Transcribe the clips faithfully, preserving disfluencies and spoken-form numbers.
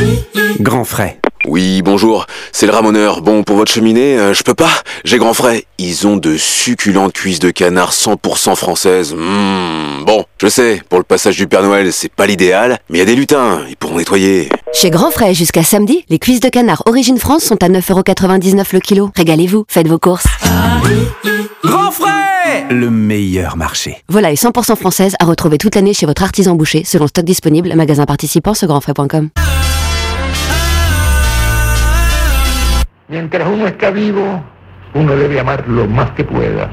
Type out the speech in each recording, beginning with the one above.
Grand frais. Oui, bonjour, c'est le ramoneur. Bon, pour votre cheminée, euh, je peux pas, j'ai grand frais. Ils ont de succulentes cuisses de canard cent pour cent françaises. Mmh. Bon, je sais, pour le passage du Père Noël, c'est pas l'idéal, mais il y a des lutins, ils pourront nettoyer. Chez Grand Frais, jusqu'à samedi, les cuisses de canard Origine France sont à neuf euros quatre-vingt-dix-neuf le kilo. Régalez-vous, faites vos courses. Grand frais, le meilleur marché. Volaille cent pour cent française à retrouver toute l'année chez votre artisan boucher, selon stock disponible, magasin participant sur grand frais point com. Mientras uno está vivo, uno debe amar lo más que pueda.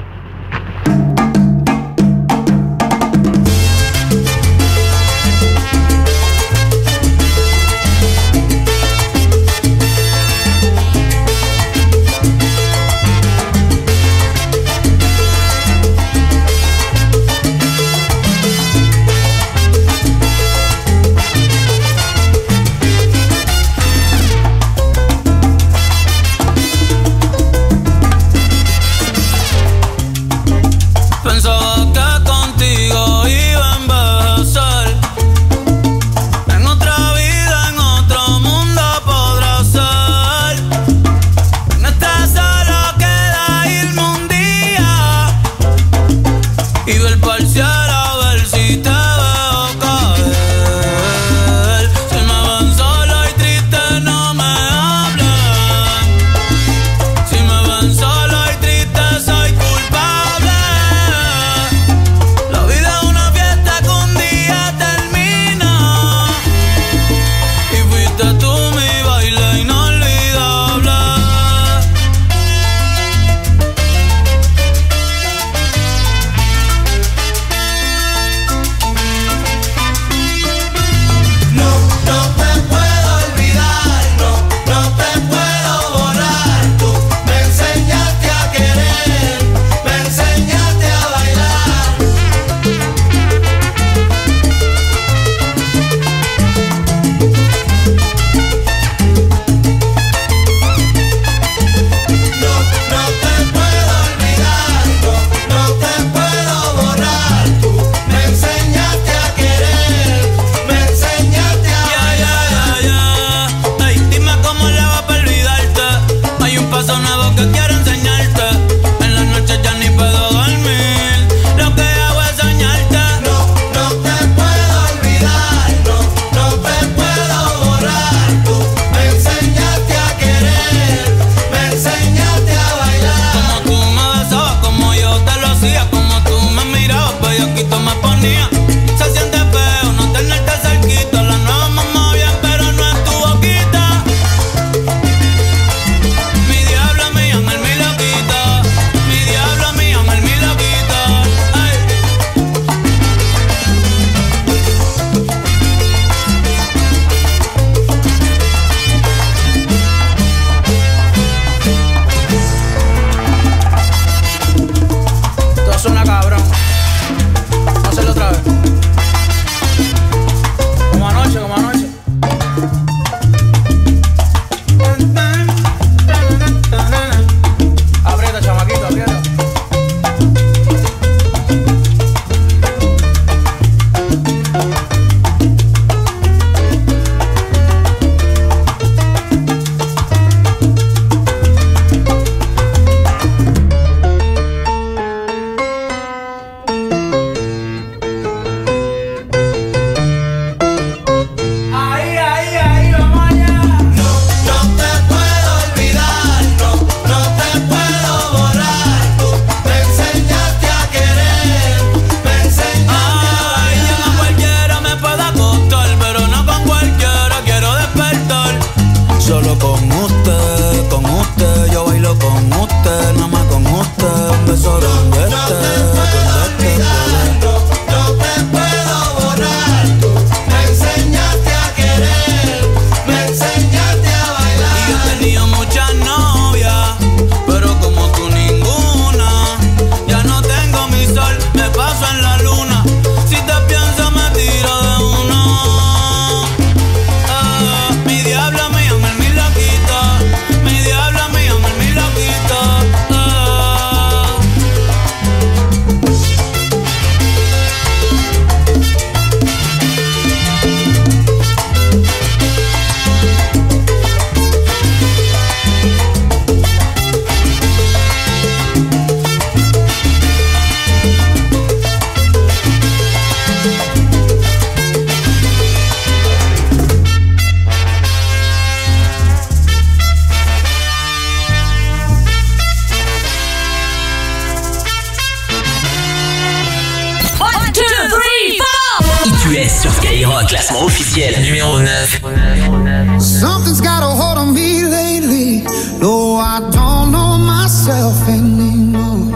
Ciel numéro neuf. Something's got a hold on me lately. No, I don't know myself anymore.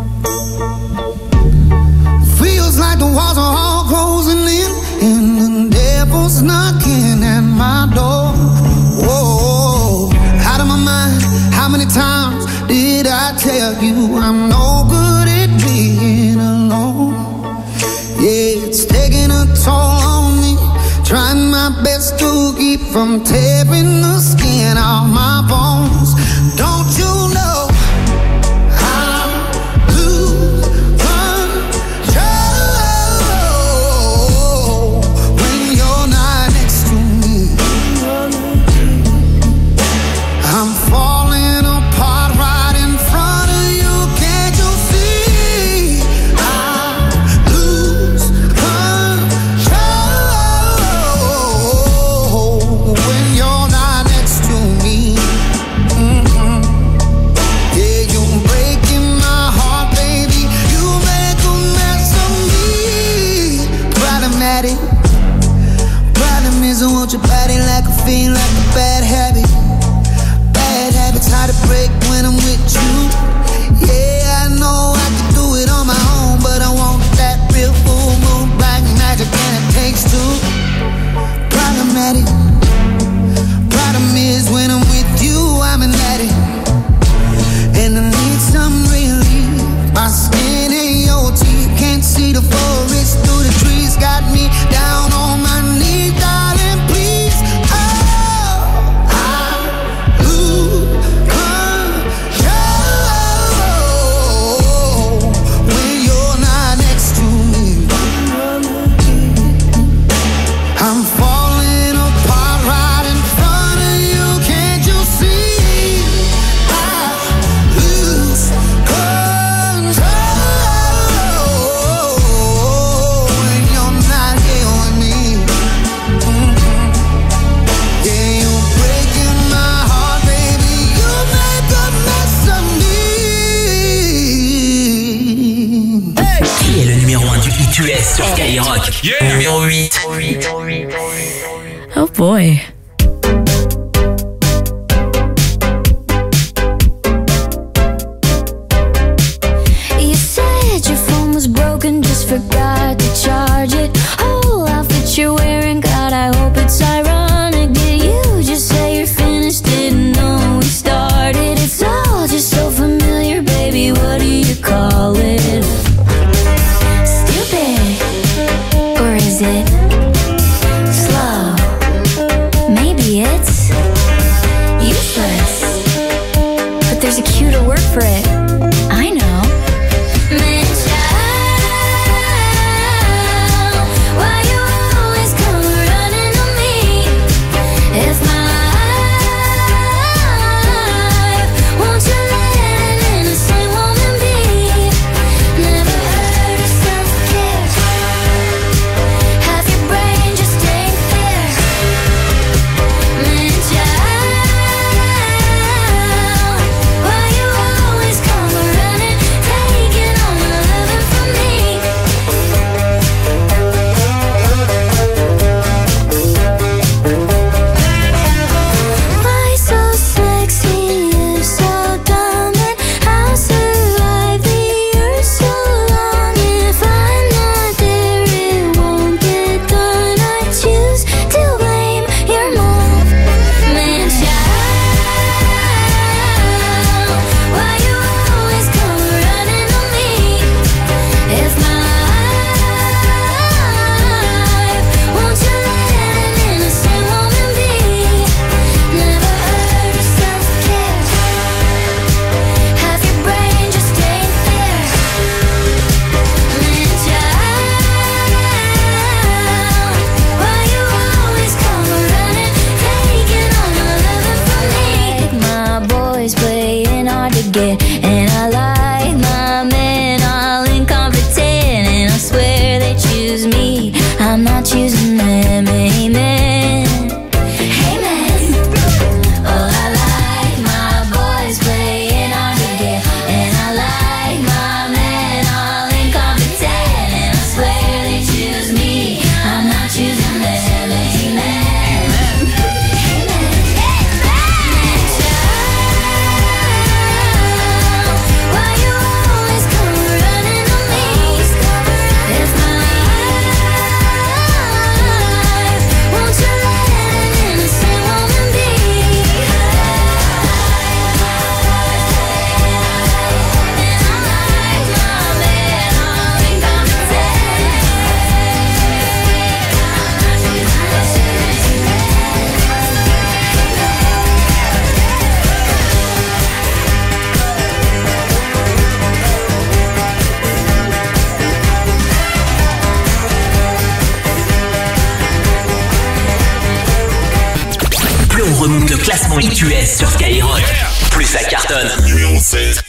Feels like the walls are all closing in, and the devil's knocking at my door. Whoa, out of my mind. How many times did I tell you I'm no good at being alone? Yeah, it's taking a toll on me. Trying my best to keep from tearing the skin off my bones. Don't you know I lose control when you're not next to me? I'm falling apart right in front of you. Can't you see? I lose control when you're not next to me. Mm-hmm. Yeah, you're breaking my heart, baby. You make a mess of me. Problematic. Problem is I want your body like a fiend, like a bad habit. Bad habits hard to break when I'm with you. Yeah, I know I can do it on my own, but I want that real full moon black magic, and it takes two. Problematic. Problem is when I'm with you, I'm an addict, and I need some relief. My skin ain't your teeth, can't see the forest through the trees. Got me down on my knees, darling, please. Oh, I lose control when you're not next to me. I'm falling apart right in front of you. Can't you see? I lose control when you're not here with me. Mm-hmm. Yeah, you're breaking my heart, baby. You make a mess of me. Qui est le numéro un du Hit U S sur Skyrock? Numéro huit. Oh boy. You said your phone was broken, just forgot to charge it. Whole outfit you're wearing, God, I hope it's ironic. Did you just say you're finished? Didn't know we started. It's all just so familiar, baby. What do you call it? Stupid, or is it slow? classement I T U S sur Skyrock. Plus ça cartonne. Numéro sept.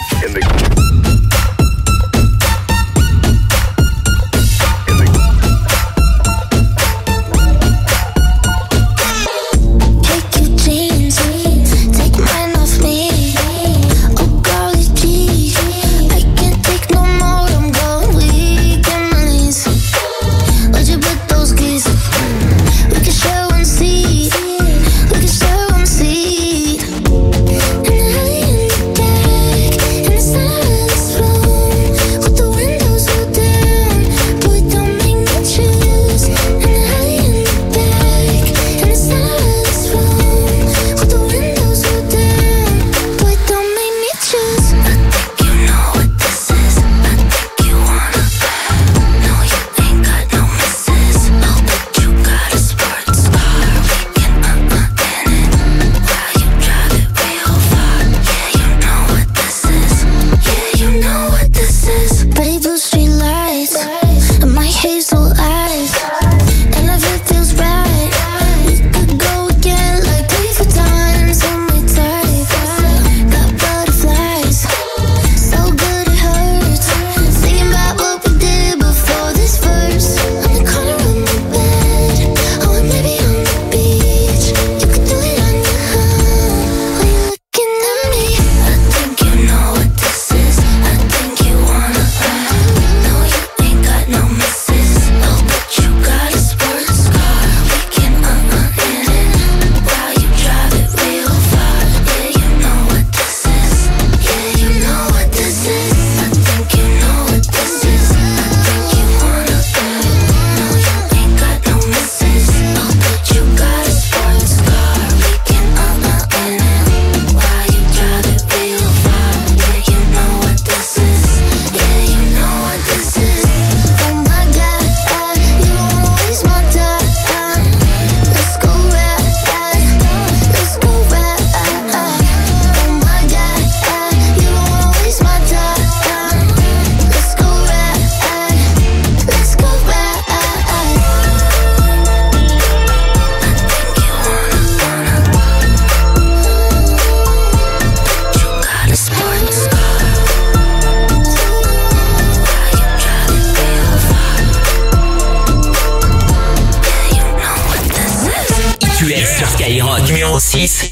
Numéro six.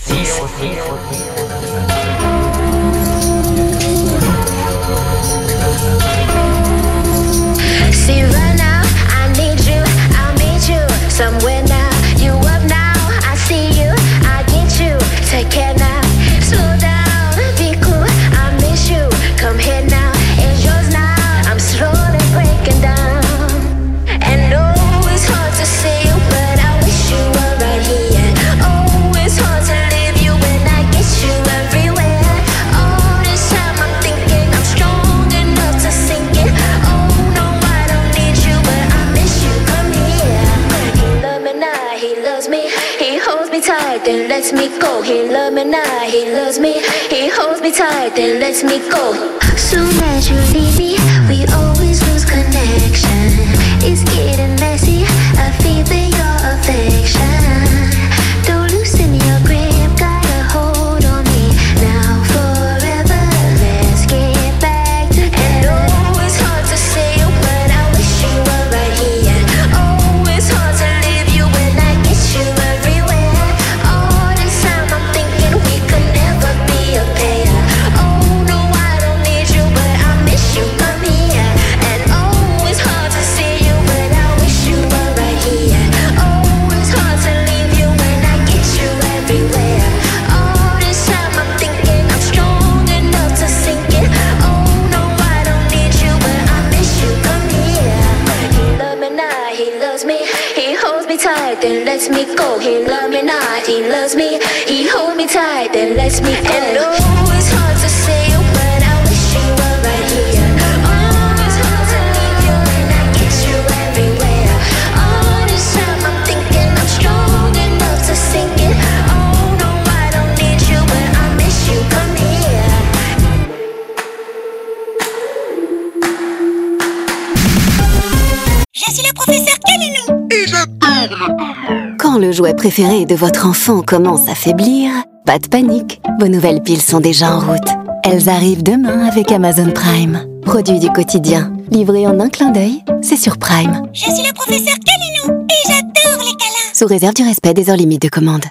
See right now, I need you, I'll meet you somewhere now. You up now, I see you, I get you. Take care now, slow down, be cool, I miss you. Come here now, it's yours now. I'm slowly breaking down. And no, it's hard to see you, but I wish you were right here. Oh, it's hard to leave you when I get you everywhere. All this time I'm thinking I'm strong enough to sink it. Oh no, I don't need you, but I miss you. Come here. He love me now, he loves me. He holds me tight, then lets me go. He love me now, he loves me. He holds me tight, then lets me go. Soon as you leave me, we always lose connection. It's getting messy, I feel your affection. Don't loosen your grip, got a hold on me now forever. Let's get back together. And oh, it's hard to say you, but I wish you were right here. Oh, it's hard to leave you when I get you everywhere. All this time I'm thinking we could never be a pair. Oh no, I don't need you, but I miss you. Come here. And oh, it's hard to see you, but I wish you were right here. Oh, it's hard to leave you when I get you everywhere. All this time I'm thinking I'm strong enough to sink it. Oh no, I don't need you, but I miss you. Come here. He love me now, he loves me. He holds me tight, then lets me go. He love me now, he loves me. He holds me tight, then lets me go. And oh, it's hard to say you, but I wish you were right here. Oh, it's hard to leave you when I get you everywhere. All this time I'm thinking I'm strong enough to sink it. Oh no, I don't need you, but I miss you. Come here. Je suis le professeur Kalilou. Quand Quand le jouet préféré de votre enfant commence à faiblir, pas de panique, vos nouvelles piles sont déjà en route. Elles arrivent demain avec Amazon Prime. Produit du quotidien, livré en un clin d'œil, c'est sur Prime. Je suis le professeur Calinou et j'adore les câlins. Sous réserve du respect des heures limites de commande.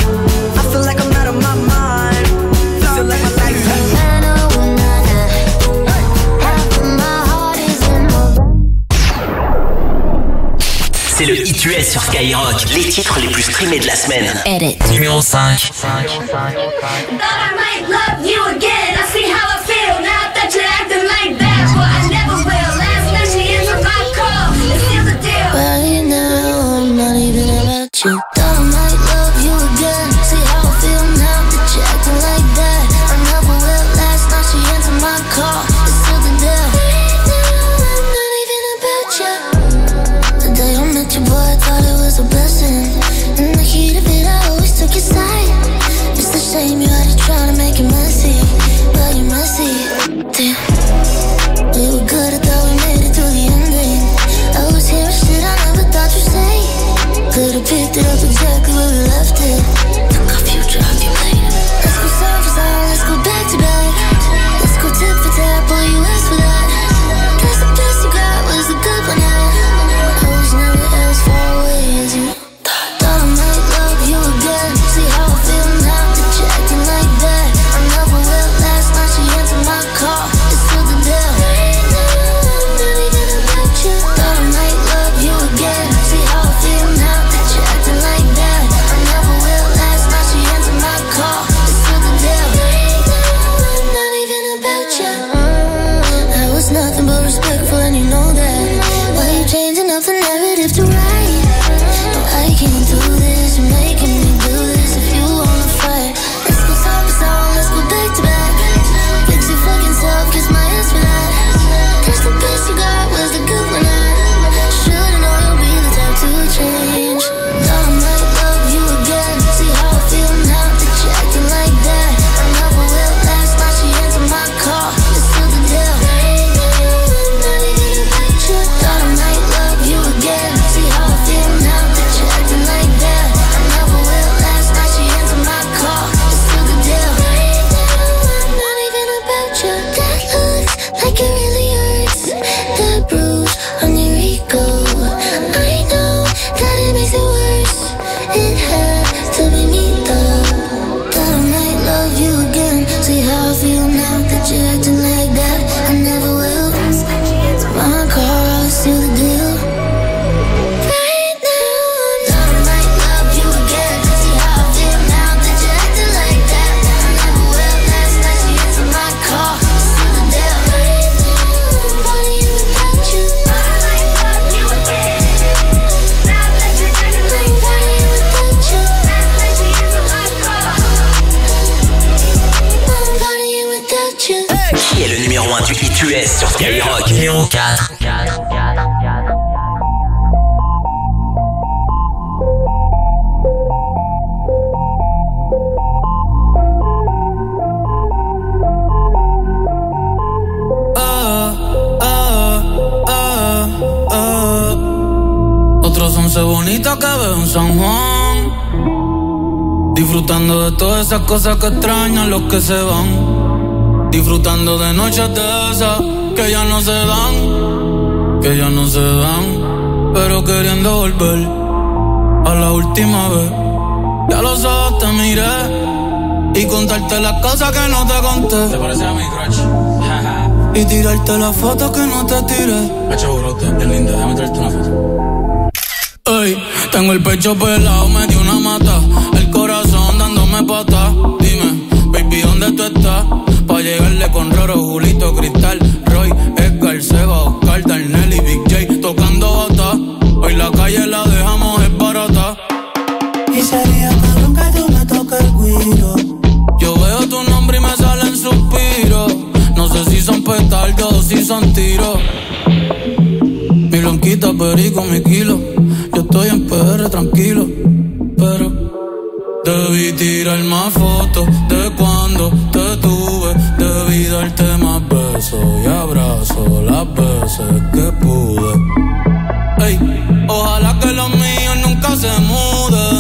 C'est le Hit U S sur Skyrock. Les titres les plus streamés de la semaine. Edit. Numéro cinq. Shame you had to try to make it messy, but you messy. Damn, we were good, I thought we made it to the ending. I was hearing shit I never thought you'd say. Could've picked it up exactly where we left it. Took our future off your plate. Let's go side for side, let's go back to back. Let's go tip for tap, boy you asked for that. Guess the best you got was the good one. I was never as far away as you thought. Thought I might love you again. See how I feel now. Acting like that, I never will. Last night she answered my call. It's still the deal. Not even about you. Thought I might love you again. See how I feel now that you're acting like that. I never will. Last night she answered my call. It's still the deal. Not even about you. I was nothing but respectful and you know that. Why you changing up the narrative to right? No, I can't do this. You're making me do this. If you wanna fight, let's go back to back. Fix your fucking self, kiss my ass for that. Cause the best you got was the good one. I should've known you'll be the type to change. Thought I might love you again. See how I feel now that you're acting like that. I never will. Last night she answered my call. It's still the deal. Not even a picture. Thought I might love you again. See how I feel now that you're acting like that. I never will. Last night she answered my call. It's still the deal. Like it really hurts, that bruise on your ego. I know that it makes it worse. It had to be me though. Thought I might love you again. See how I feel now that you're acting like that. I never will. My car, I'll seal the deal. Right now, thought I might love you again. See how I feel now that you're acting like that. I never will. Last night she answered my call. Qui est le numéro un du Hit U S sur Skyrock? Numéro quatre. Otros once bonitas que veo en San Juan, disfrutando de todas esas cosas que extrañan los que se van. Disfrutando de noches de esas que ya no se dan, que ya no se dan, pero queriendo volver a la última vez. Ya los ojos te miré y contarte las cosas que no te conté. ¿Te parece a mi crush? Y tirarte las fotos que no te tiré. Pecho brote, bien linda, déjame traerte una foto. Ey, tengo el pecho pelado, me dio una mata, el corazón dándome patas. Dime, baby, ¿dónde tú estás? Pa' llegarle con Roro, Julito, Cristal, Roy, Edgar, Seba, Oscar, Darnell y Big J tocando bata. Hoy la calle la dejamos es barata. Y sería cabrón que tú me toques el guiro. Yo veo tu nombre y me salen suspiros. No sé si son petardos o si son tiros. Mi blanquita, perico, mi kilo. Yo estoy en P R tranquilo, pero debí tirar más fotos de cuando te tuve. Debí darte más besos y abrazos las veces que pude. Ey, ojalá que los míos nunca se muden.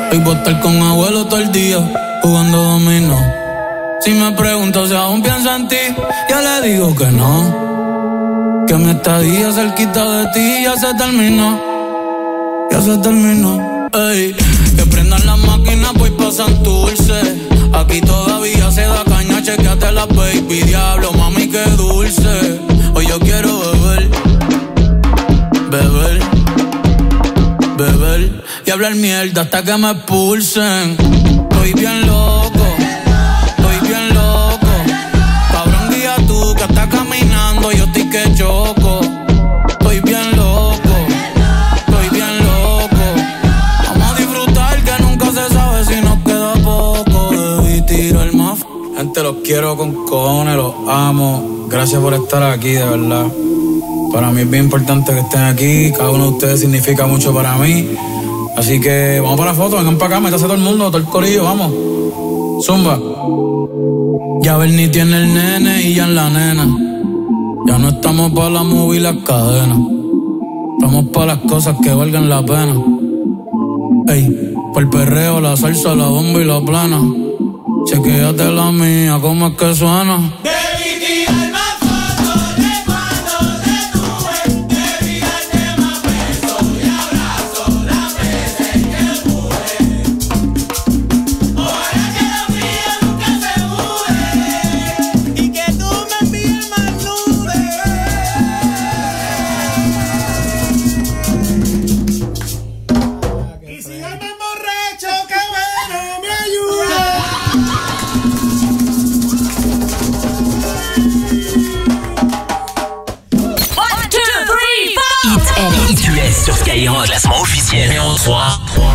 Hoy voy a estar con abuelo todo el día, jugando dominó. Si me pregunto si aún pienso en ti, ya le digo que no. Que mi estadía cerquita de ti ya se terminó. Ya se terminó. Ey, que prendan las máquinas, voy pa' Santurce. Aquí todavía se da caña, chequeate la baby. Diablo, mami, qué dulce. Hoy yo quiero beber, beber, beber y hablar mierda hasta que me expulsen. Estoy bien loco, estoy bien loco. Cabrón, guía tú que estás caminando, yo estoy que choco. Estoy bien loco, estoy bien loco. Vamos a disfrutar que nunca se sabe si nos queda poco. Debí tirar más. Gente, los quiero con cojones, los amo. Gracias por estar aquí, de verdad. Para mí es bien importante que estén aquí. Cada uno de ustedes significa mucho para mí. Así que vamos para la foto, vengan para acá, métase todo el mundo, todo el corillo, vamos. Zumba. Ya Bernie tiene el nene y ya en la nena. Ya no estamos para la movie y las cadenas. Estamos para las cosas que valgan la pena. Ey, por el perreo, la salsa, la bomba y la plana. Chequéate la mía, cómo es que suena. Sur Skyrock, classement officiel numéro trois.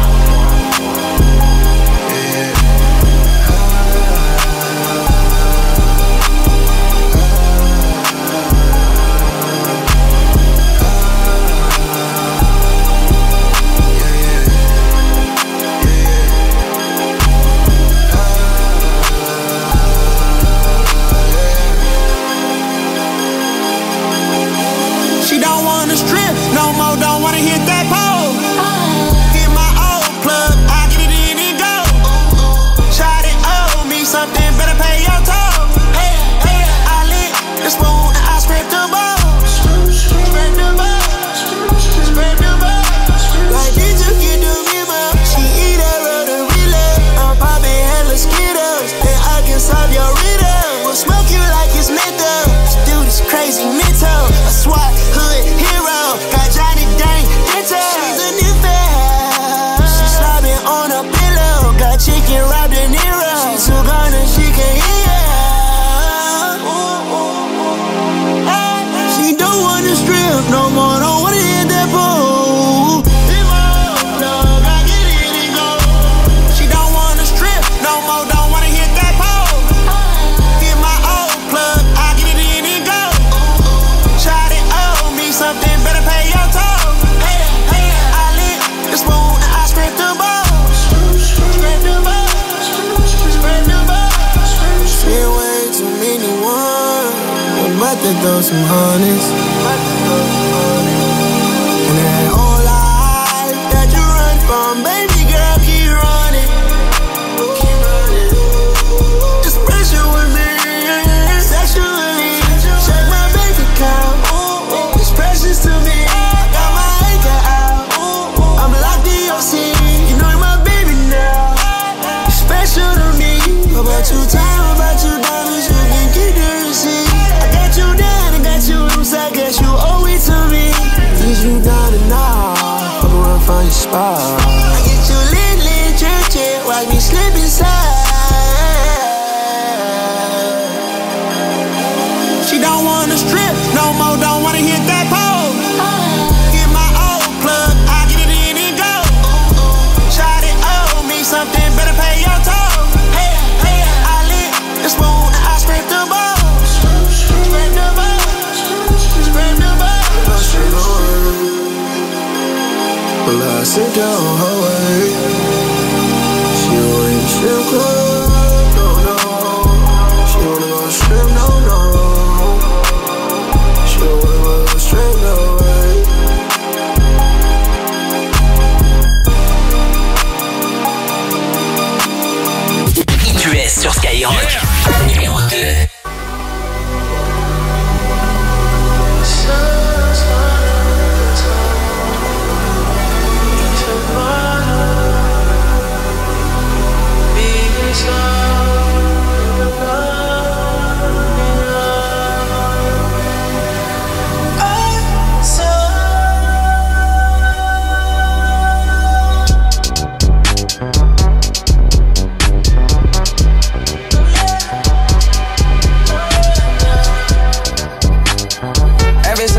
She don't wanna strip no more, don't wanna hit that pole. Get my old plug, I get it in and go. Shot it, owe me something, better pay your toll. Hey, hey, I lit the spoon and I scraped the balls. Scrape the balls, scrape the balls. Like, did you get the memo? She eat that road relay. I'm popping hella Skittles, and I can solve your riddle. We'll smoke you like it's menthol. This dude is crazy mental. I SWAT hood hero, got Johnny Dang Dental. She's a new fan. She slobbing on a pillow, got chicken wrapped in Nero. She too gone and she can't hear. She don't wanna strip no more, don't wanna hit that pool. Hit my old plug, I get it and go. She don't wanna strip no more, don't wanna hit that pole. Get my old plug, I get it in and go. Shot it, owe me something, better pay your toll. Hey, hey, I lit the spoon and I scraped the balls. Scrape the balls, scrape the balls. Been way too many ones. I'm about to throw some honeys. And that whole life that you run from, baby girl, keep running. Keep running. It's pressure with me, sexually. Check my bank account. It's precious to me. I got my anchor out. I'm locked in your city. You know you're my baby now. You're special to me. About you time, about you diamonds, you can keep the receipt. I got you down, I got you loose, I guess you owe it to me. Is you down and now? I'm gonna find your spot. I get you lit, lit, church it, watch me slip inside. She don't wanna strip no more, don't wanna hit that pole. Get my old plug, I get it in and go. Shot it, owe me something, better pay your toll. Hey, hey, I lit the spoon and I scraped the balls. Scrape the balls, scrape the balls. Well, I sit down her way. She wanna strip club, no, no. She wanna go strip, no, no. She wanna go straight, no way.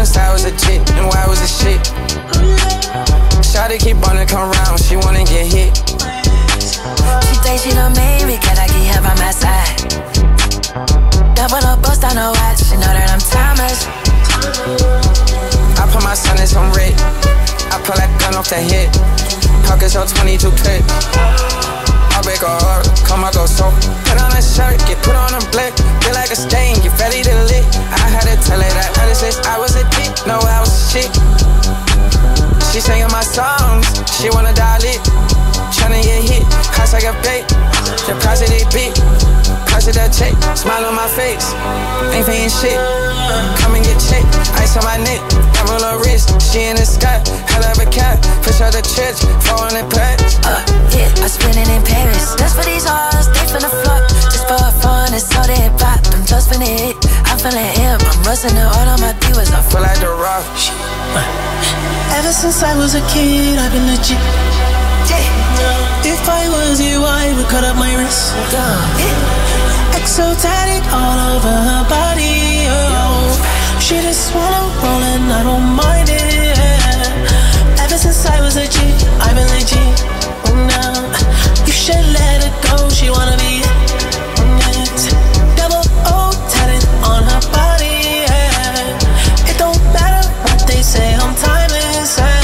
promised I was a chick, and why was a shit? Shawty keep wanna come round, she wanna get hit. She thinks she done made me, can I get her by my side? Double up, bust on her watch, she know that I'm timeless. I put my son in some red, I pull that gun off the hip. Pockets on twenty-two clip. I break her heart, come I go so. Put on a shirt, get put on a blick. Feel like a stain, get ready to lit. I had to tell her that ever since I was a dick, no I was shit. She singing my songs, she wanna dial it. Tryna get hit, cost like a bait. The price of they beat, price of that check. Smile on my face, ain't paying shit. Come and get checked, ice on my neck. Diamond on her wrist, she in the sky. Hell of a cat, push out the church, four hundred packs. Uh, yeah, I spend it in Paris. That's for these hoes, they finna fuck. Just for fun, it's all they pop. I'm just finna hit, I'm feeling hip. I'm rusting it all on my divas, I feel like the rock. Ever since I was a kid, I've been legit. If I was you, I would cut up my wrist. Exotic all over her body. Oh, she just wanna roll and I don't mind it. Ever since I was a G, I've been legit. Oh, now you should let her go. She wanna be it. Double O tatted on her body. Yeah. It don't matter what they say, I'm timeless. Yeah.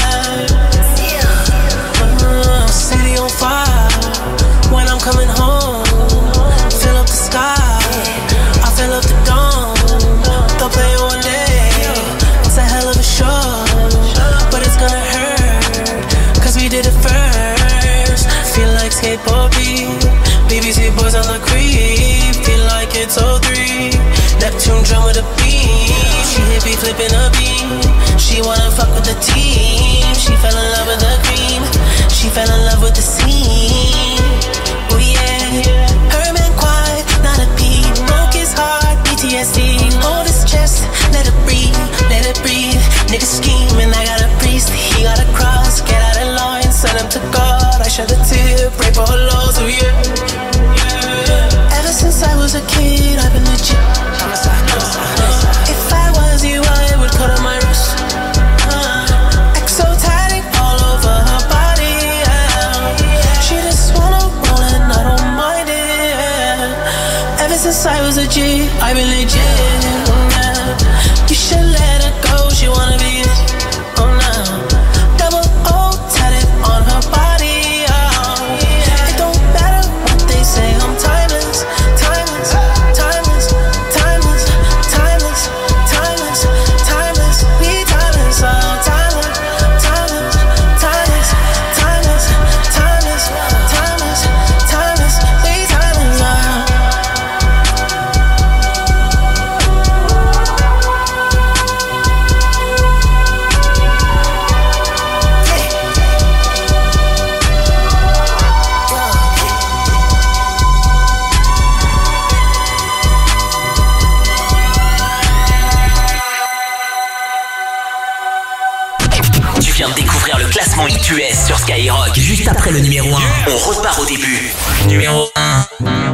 Uh, city on fire when I'm coming home. Fill up the sky, I fill up the dome. Don't play one day, it's a hell of a show, but it's gonna hurt, cause we did it first. Feel like skateboard beat, B B C boys on the creep. Feel like it's oh three, Neptune drum with a beat. She hit me flipping a beat, she wanna fuck with the team. She fell in love with the cream, she fell in love with the scene. Oh yeah, her man quiet, not a peep. Broke his heart, P T S D. Hold his chest, let it breathe, let it breathe. Nigga scheming, I got a priest, he got a cross. Get out of line, send him to God. I shed a tear, pray for her loss, oh yeah, yeah. Ever since I was a kid, I've been legit. If I was you, I would cut on my wrist. uh, Exotic all over her body. Yeah. She just wanna roll and I don't mind it. Yeah. Ever since I was a G, I've been legit. Yeah. You should let her go, she wanna be it. Oh no, double O tatted on her body. Oh. It don't matter what they say, I'm timeless, timeless, timeless, timeless, timeless, timeless, timeless. We timeless, oh timeless, timeless, timeless, timeless, timeless, timeless, timeless. We timeless, oh. Tu viens de découvrir le classement I T U S sur Skyrock. Juste après le numéro un, on repart au début. Numéro un.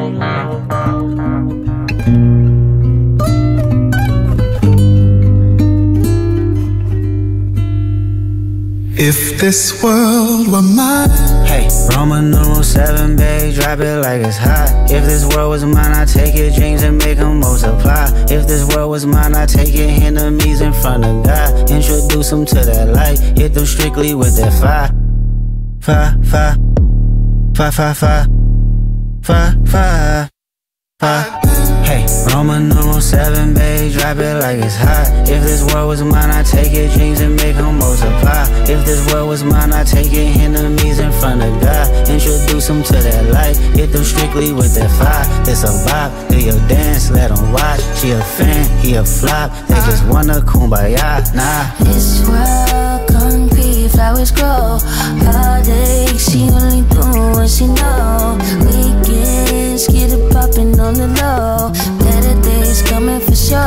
If this world were mine. Hey, Roman numeral seven, babe, drop it like it's hot. If this world was mine, I'd take your dreams and make them multiply. If this world was mine, I'd take your enemies in front of God. Introduce them to that light, hit them strictly with that fire. Fire, fire, fire, fire, fire, fire, fire, fire. Hey, Roman numeral seven, babe, drop it like it's hot. If this world was mine, I'd take your dreams and make them multiply. If this world was mine, I'd take your enemies in front of God. Introduce them to that light, hit them strictly with that fire. It's a vibe, do your dance, let them watch. She a fan, he a flop, they just wanna kumbaya, nah. This world concrete, flowers grow. Heartache, she only do what she know. Weekends, get it poppin' on the low. Better days coming for sure.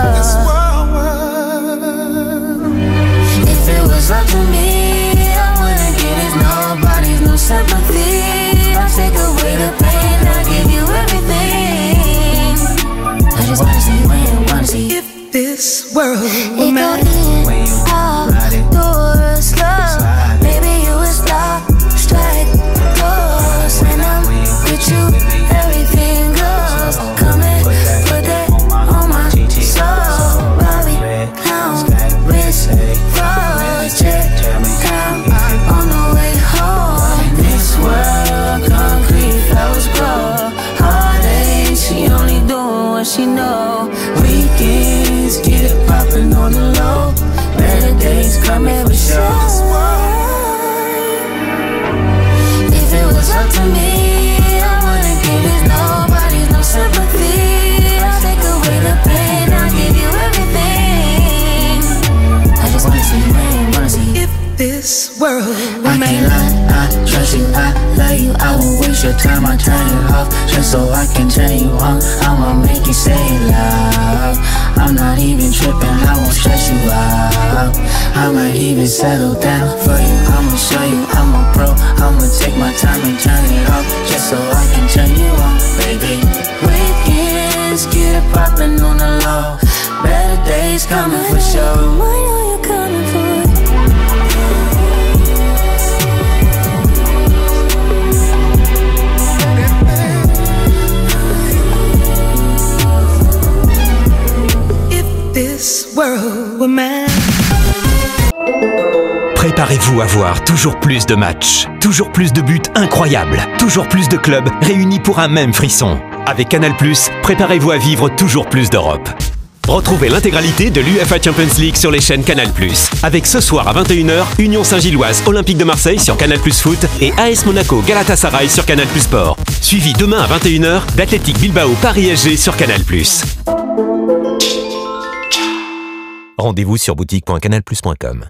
If it was up to me, I wouldn't give it nobody's no sympathy. I'll take away the pain, I'll give you everything. I just wanna see when you wanna see. If this world were mine, when you love me for sure. If it was up to me, I wouldn't give it nobody no sympathy. I'll take away the pain, I'll give you everything. I just wanna see your name, wanna see if this world were I can't lie, I trust you, I love you. I won't waste your time, I'll turn you off just so I can turn you on. I'ma make you say it loud. I'm not even tripping, I won't stress you out. I might even settle down for you. I'ma show you I'm a pro. I'ma take my time and turn it off just so I can turn you on, baby. Weekends, get it poppin' on the low. Better days coming for sure. I know you're coming for it. This world were mine. Préparez-vous à voir toujours plus de matchs, toujours plus de buts incroyables, toujours plus de clubs réunis pour un même frisson. Avec Canal plus, préparez-vous à vivre toujours plus d'Europe. Retrouvez l'intégralité de l'U E F A Champions League sur les chaînes Canal plus. Avec ce soir à vingt et une heures, Union Saint-Gilloise Olympique de Marseille sur Canal plus Foot et A S Monaco Galatasaray sur Canal plus Sport. Suivi demain à vingt et une heures d'Athletic Bilbao Paris S G sur Canal plus. Rendez-vous sur boutique point canal plus point com.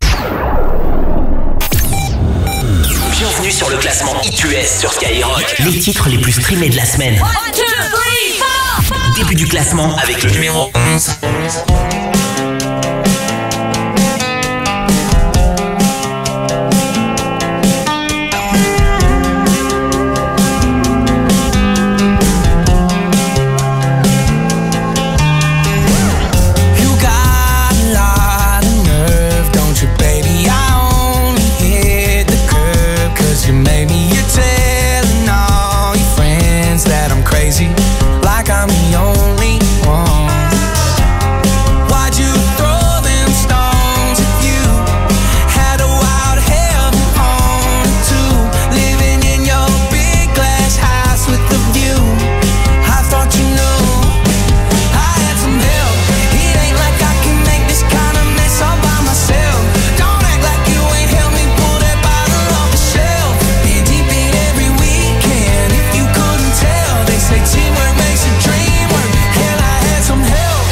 Bienvenue sur le classement I T U S sur Skyrock. Les titres les plus streamés de la semaine. One, two, three, four. Début du classement avec le numéro onze. Like I'm the only one. Why'd you throw them stones if you had a wild heaven on it too? Living in your big glass house with the view. I thought you knew I had some help. It ain't like I can make this kind of mess all by myself. Don't act like you ain't helped me pull that bottle off the shelf. Been deep in every weekend. If you couldn't tell, they say teamwork makes a dream work. Hell, I had some help.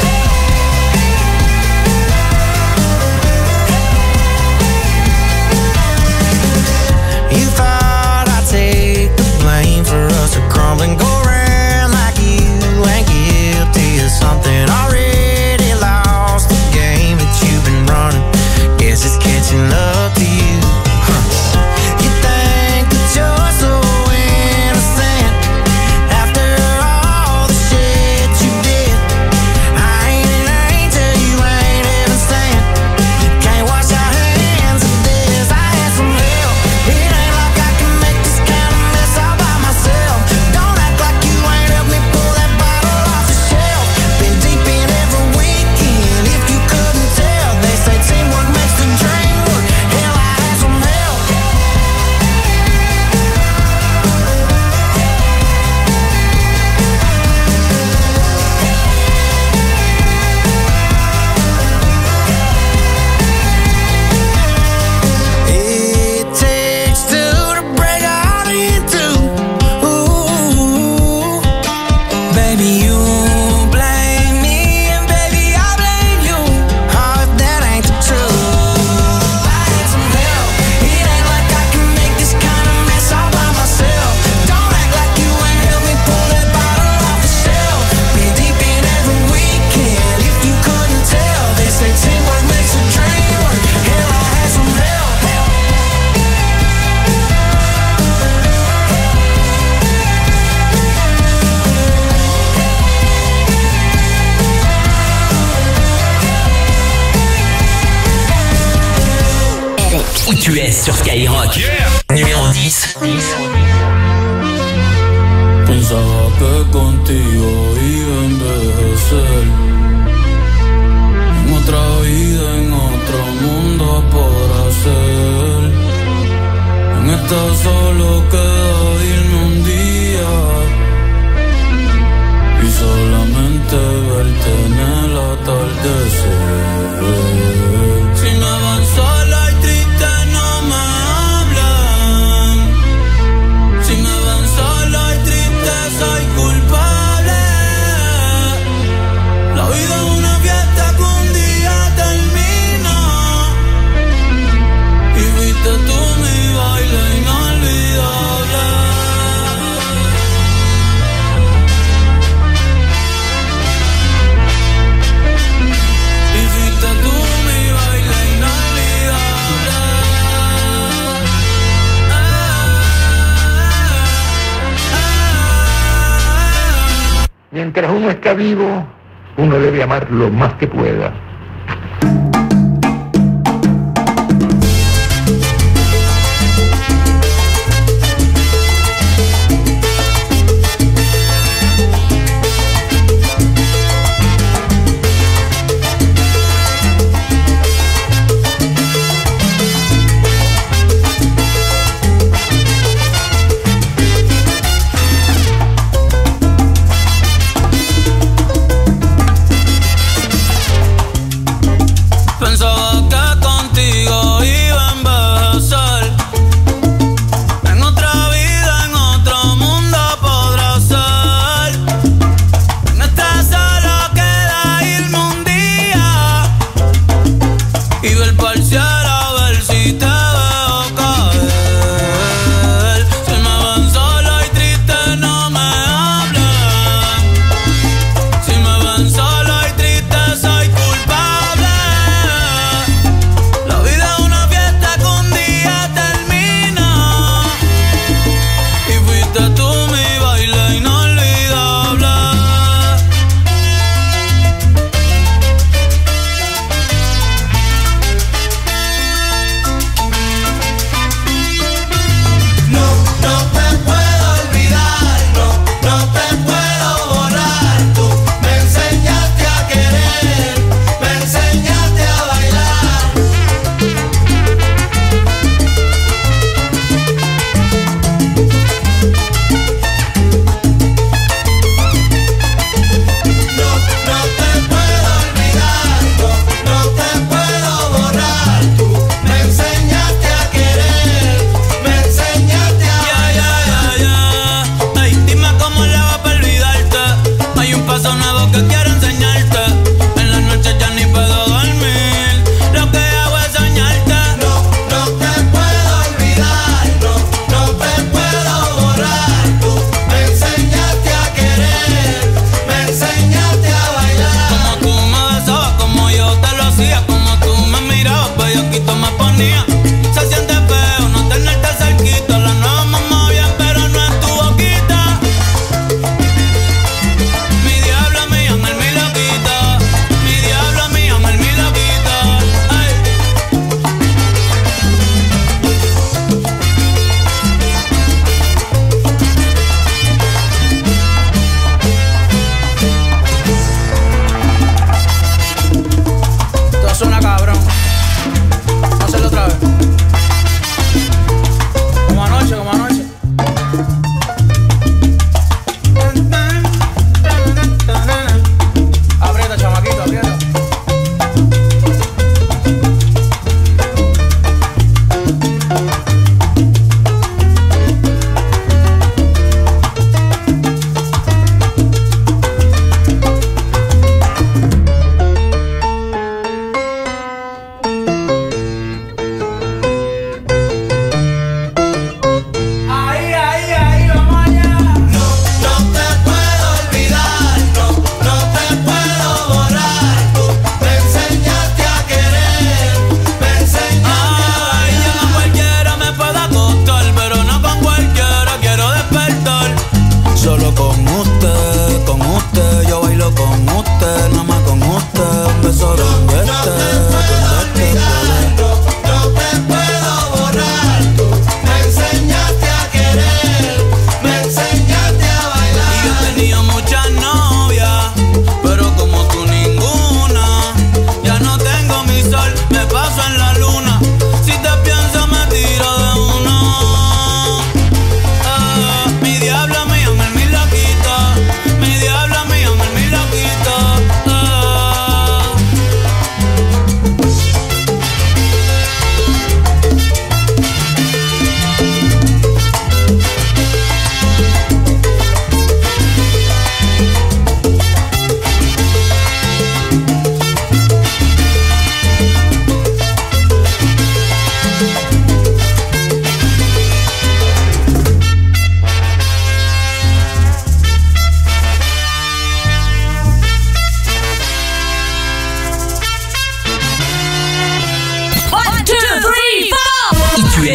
You thought I'd take the blame for us to crumble and go around like you ain't guilty of something. Already lost the game that you've been running. Guess it's catching up to you. Huh. You think that you're so innocent after all the shit you did. I ain't an angel, you ain't even sent. Can't wash your hands of this. I had some help. It ain't like I can make this kind of mess all by myself. Don't act like you ain't helped me pull that bottle off the shelf. Been deep in every weekend. If you couldn't tell, they say teamwork makes the dream work. Hell, I had some help. It takes two to break a heart in two. Ooh, baby, you blame me and baby I blame you. Oh, if that ain't the truth. I had some help. It ain't like I can make this kind of mess all by myself. Don't act like you ain't helped me pull that bottle off the shelf. Been deep in every weekend. If you couldn't tell, they say teamwork makes a dream work. Hell, I had some help. I T U S sur Skyrock. Numéro dix. Pensaba que contigo iba a envejecer. En otra vida, en otro mundo por hacer. En esta solo queda irme un día y solamente verte en el atardecer. Si me van sola mientras uno está vivo, uno debe amar lo más que pueda.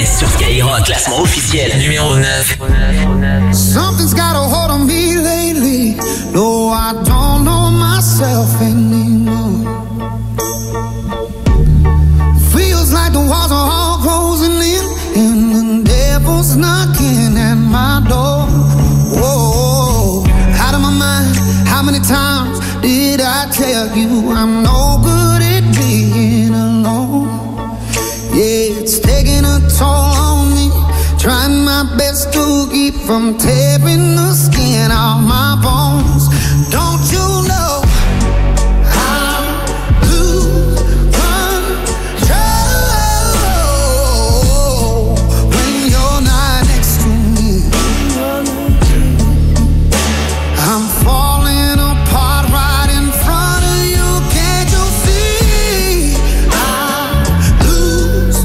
S sur Skyrock, classement officiel numéro neuf. Something's got a hold on me lately. No, I don't know myself anymore. Feels like the walls are all closing in, and the devil's knocking at my door. Whoa, out of my mind. How many times did I tell you I'm no good at being alone? Yeah, it's taking a toll on me. Trying my best to keep from tearing the skin off my bones. Don't you know I lose control when you're not next to me? I'm falling apart right in front of you. Can't you see? I lose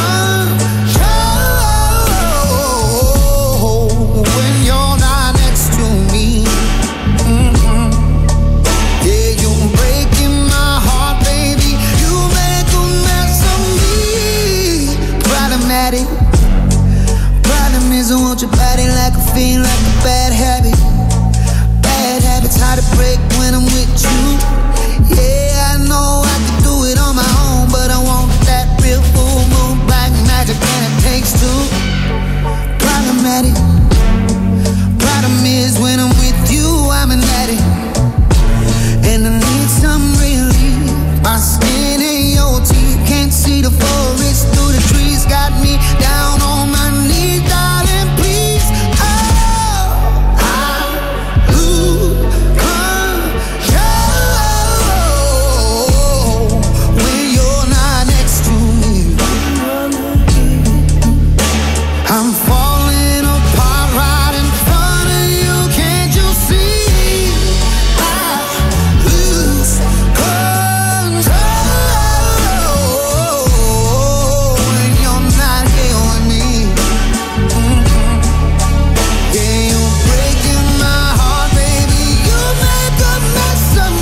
control when you're not next to me. Mm-hmm. Yeah, you're breaking my heart, baby. You make a mess of me. Problematic. Problem is I want your body like a fiend, like a bad habit. Bad habits hard to break when I'm with you. Yeah, I know I could do it on my own, but I want that real full moon black magic, and it takes two. Problematic. Problem is when I'm with you, I'm an addict, and I need some relief. My skin and your teeth can't see the forest through the trees. Got me down on my knees, darling, please. Oh, I lose control when you're not next to me. I'm falling apart right in front of you. Can't you see? I lose control when you're not here with me. Mm-hmm. Yeah, you're breaking my heart, baby. You make a mess of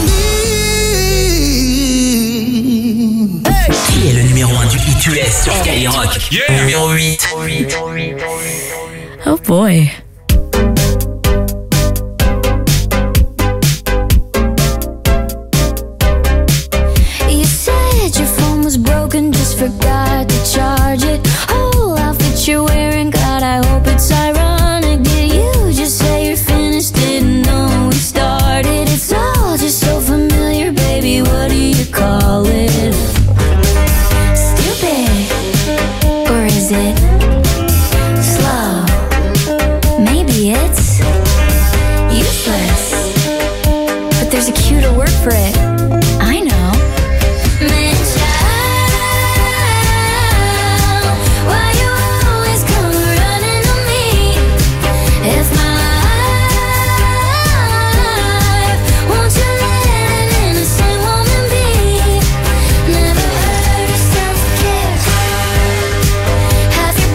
me. Qui est le numéro un du hit U S sur Skyrock? Numéro huit. Oh boy. You said your phone was broken, just forgot to charge it. Whole outfit you're wearing, God, I hope it's ironic. Did you just say you're finished? Didn't know we started. It's all just so familiar, baby. What do you call it? Stupid, or is it slow? Maybe it's useless, but there's a cuter word for it. I know. Man, child, why you always come running to me? If my life, won't you let an innocent woman be? Never heard of self-care. Have your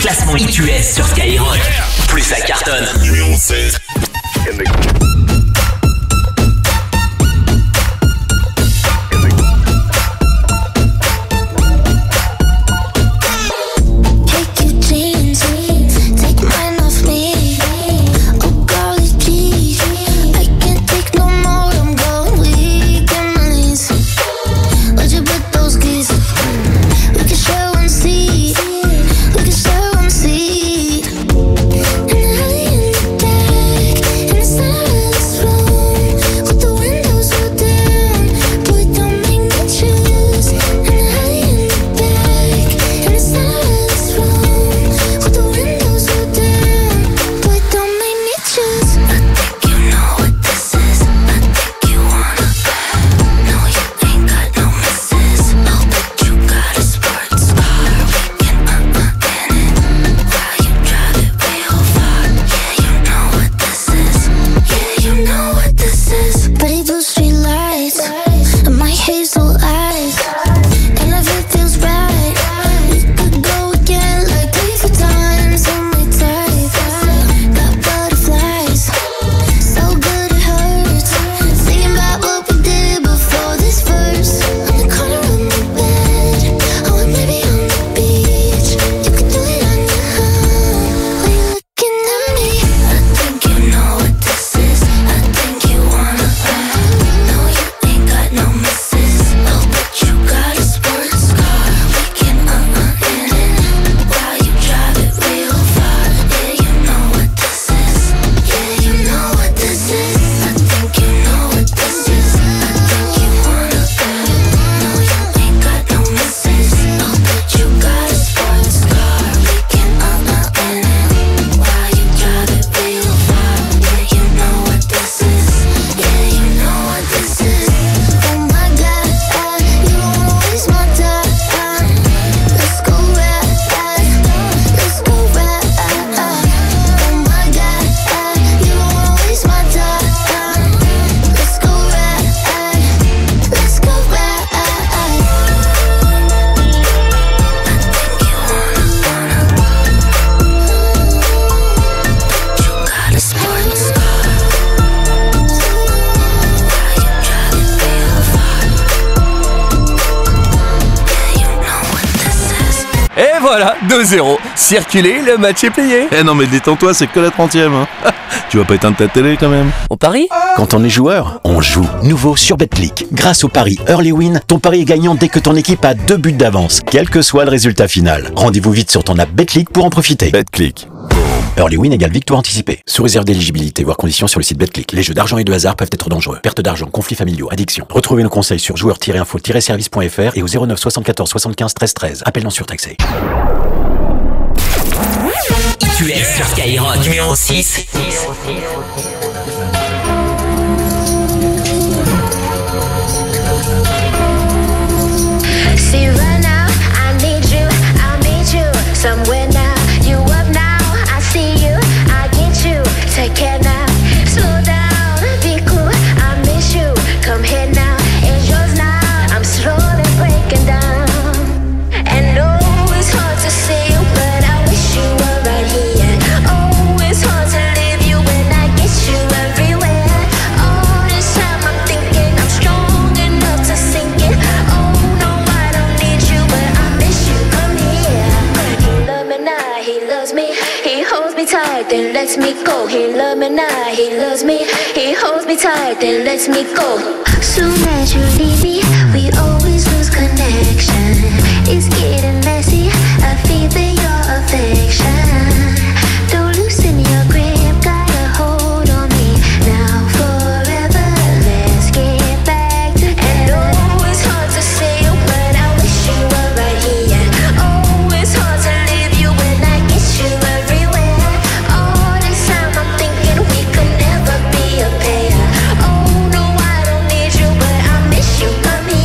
classement I T U S sur Skyrock. Plus ça cartonne. Numéro seize. Voilà, deux zéro. Circulez, le match est plié. Eh non mais détends-toi, c'est que la trentième. Hein. Tu vas pas éteindre ta télé quand même. On parie ? Quand on est joueur, on joue. Nouveau sur Betclic. Grâce au pari Early Win, ton pari est gagnant dès que ton équipe a deux buts d'avance, quel que soit le résultat final. Rendez-vous vite sur ton app Betclic pour en profiter. Betclic. Early Win égale victoire anticipée. Sous réserve d'éligibilité, voire conditions sur le site Betclic. Les jeux d'argent et de hasard peuvent être dangereux. Perte d'argent, conflits familiaux, addiction. Retrouvez nos conseils sur joueurs tiret info tiret service point f r et au zéro neuf soixante-quatorze soixante-quinze treize treize. Appel non surtaxé. I T U S sur Skyrock. Numéro six. See right now, I need you, I need you somewhere now. You up now, I see you, I get you. Take care now, slow down, be cool. I miss you, come here now, it's yours now. I'm slowly breaking down, and oh, it's hard to see you, but I wish you were right here. Oh, it's hard to leave you when I get you everywhere. All this time I'm thinking I'm strong enough to sink it. Oh no, I don't need you, but I miss you. Come here. He love me now, he loves me. He holds me tight, then lets me go. He love me now, he loves me. He holds me tight, then lets me go. Soon as you leave me, we always lose connection. It's getting messy, I feel that your affection. Don't loosen your grip, got a hold on me now forever. Let's get back together. And oh, it's hard to say you, but I wish you were right here. Oh, it's hard to leave you when I get you everywhere. All this time I'm thinking we could never be a pair. Oh no, I don't need you, but I miss you. Come here.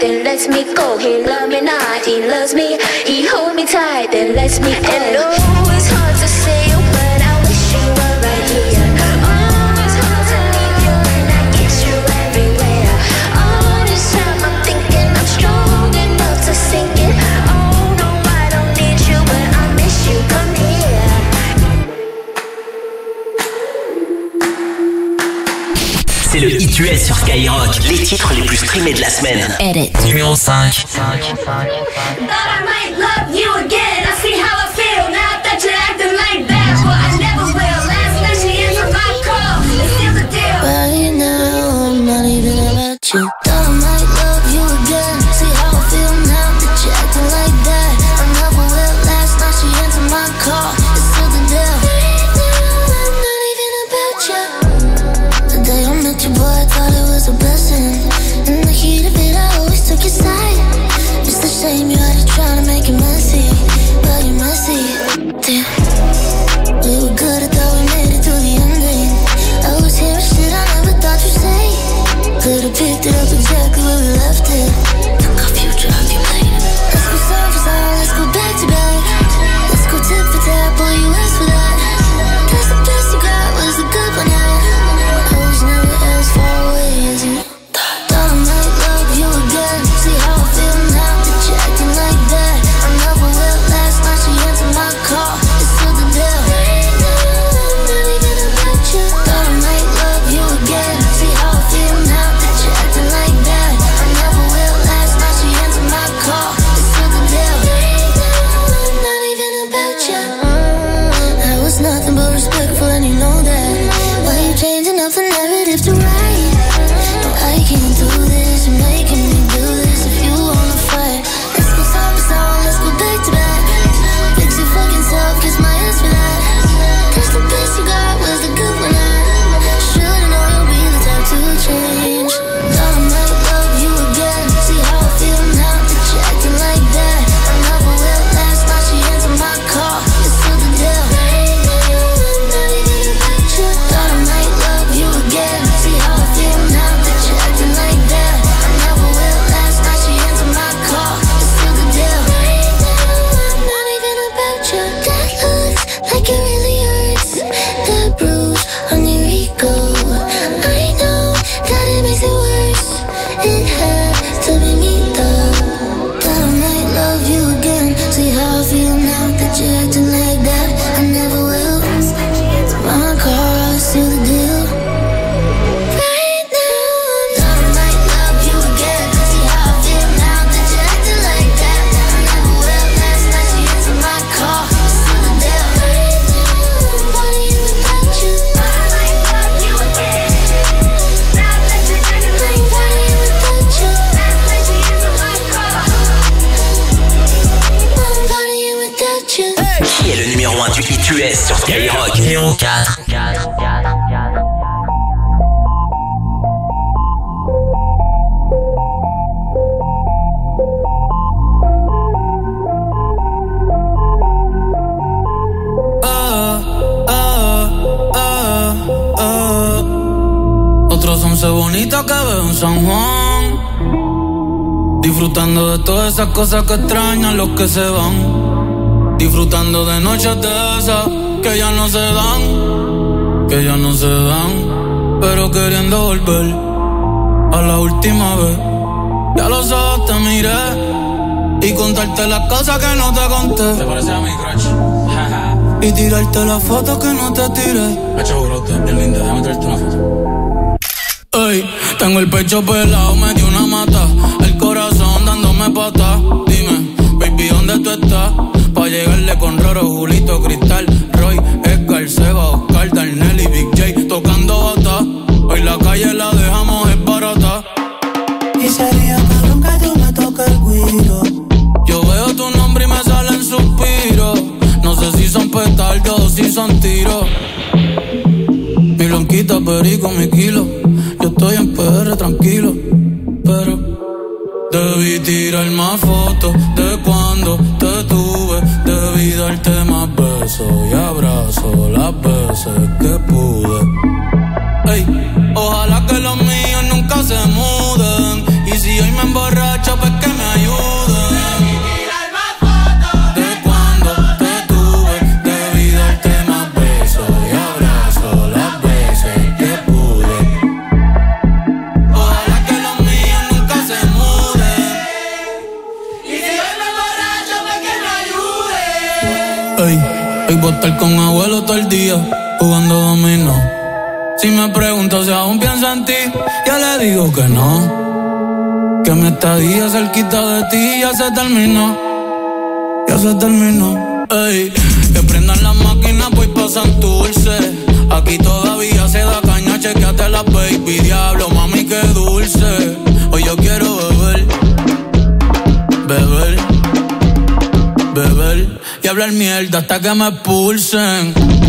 then lets me go. He love me not, he loves me. He hold me tight, then lets me go. And oh, it's hard to say, but I wish you were right here. Oh, it's hard to leave you and I kiss you everywhere. All this time I'm thinking I'm strong enough to sink it. Oh no, I don't need you, but I miss you. Come here. C'est le I T U S sur Skyrock. Les titres les plus streamés de la semaine. Edit. Numéro cinq. Thought I might love you again. I see how I feel now that you're acting like that. But I never will. Last night she answered my call. It's still the deal. Right now, I'm not even about you. Thought I might love you again. See how I feel now that you're acting like that. I never will. Last night she answered my call. It's still the deal. Right now, I'm not even about you. The day I met you, boy, I thought it was a blessing. In the heat of it, I always took your side. It's the shame you had to try to make it messy. But you're messy. Damn. We were good, I thought we made it through the ending. I was hearing shit I never thought you'd say. Could've picked it up exactly where we left it. Took our future off your plate. Let's go side for side, let's go back to back. Let's go tip for tap, boy, you asked for that. Guess the best you got was a good one, yeah. I was never as far away as you. Thought I might love you again. See how I feel now that you're acting like that. I never will. Last night she answered my call. It's still the deal. Right now, I'm not even about you. Thought I might love you again. See how I feel now that you're acting like that. I never will. Last night she answered my call. It's still the deal. Right now, I'm not even about you. I was nothing but respectful and you know that. Why you changing up the narrative to right? No, I can't do this. You're making me do this. If you wanna fight, let's go side by side. Let's go back to back. Fix your fucking self, kiss my ass for that. Cause the best you got was the good one. I should've known you'll be the type to change. Thought I might love you again. See how I feel now that you're acting like that. I never will. Last night she answered my call. It's still the deal. Right now, I'm not even about you. Thought I might love you again. See how I feel now that you're acting like that. I never will. Last night she answered my call. It's still the deal. Right now, I'm not even about you. That looks like it really hurts. That bruise on your ego. I know that it makes it worse. It had to be me though. Thought I might love you again. See how I feel now that you're acting like that. I never will. My car, I seal the deal. Right now, thought I might love you again. See how I feel now that you're acting like that. I never will. Last night she answered my call. Seal the deal. Right now, I'm wanting you without you. Thought I might love you again. Now that you're acting like that. I'm wanting you without you. Last night she answered my call. I'm wanting you without you. Qui est le numéro un du I T U S sur Skyrock? Numéro quatre. Ah, ah, ah, ah. Otros once bonitos que veo en San Juan, disfrutando de todas esas cosas que extrañan los que se van. Disfrutando de noches de esas que ya no se dan, que ya no se dan, pero queriendo volver a la última vez. Ya los ojos te miré y contarte las cosas que no te conté. ¿Te parece a mi crush? Y tirarte las fotos que no te tiré. Hecho brote, bien linda, déjame tirarte una foto. Ey, tengo el pecho pelado, me dio una mata, el corazón dándome patas. Dime, baby, ¿dónde tú estás? Pa' llegarle con Roro, Julito, Cristal, Roy, Edgar, Seba, Oscar, Darnell y Big J tocando bata. Hoy la calle la dejamos es barata. Y sería cabrón que tú me toques el guiro. Yo veo tu nombre y me salen suspiros. No sé si son petardos o si son tiros. Mi blanquita, perico, mi kilo. Yo estoy en P R tranquilo, pero debí tirar más fotos de cuando te tuve. Debí darte más besos y abrazos las veces que pude. Ey, ojalá que los míos nunca se muden. Y si hoy me emborracho, pues que me ayuden. Hoy voy a estar con abuelo todo el día jugando dominó. Si me pregunto si aún pienso en ti, ya le digo que no. Que mi estadía cerquita de ti ya se terminó. Ya se terminó. Ey, que prendan las máquinas, pues pasan dulce. Aquí todavía se da caña, chequeate la baby. Diablo, mami, qué dulce. Hoy yo quiero beber, beber, beber y hablar mierda hasta que me expulsen.